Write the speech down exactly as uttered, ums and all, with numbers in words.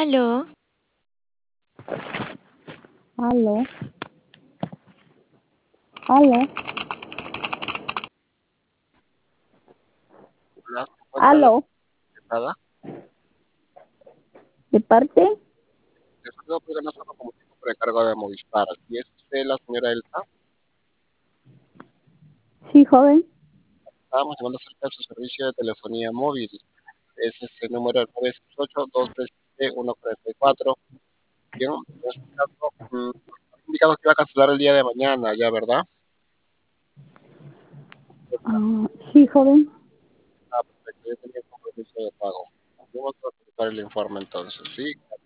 Aló, Aló, aló, Hola, ¿se encuentra la aló, secretada? ¿de parte? Le saludo por nosotros como tipo precargo de Movistar. ¿Y es usted la señora Elsa? Sí, joven. Estábamos llamando acerca de su servicio de telefonía móvil. Es ese número nueve seis ocho, dos tres siete, uno cuatro cuatro. Bien, en este caso, mm, ha indicado que iba a cancelar el día de mañana, ya, ¿verdad? Ah, sí, joven. Ah, perfecto, yo tenía un compromiso de pago. Vamos a solicitar el informe entonces, ¿sí?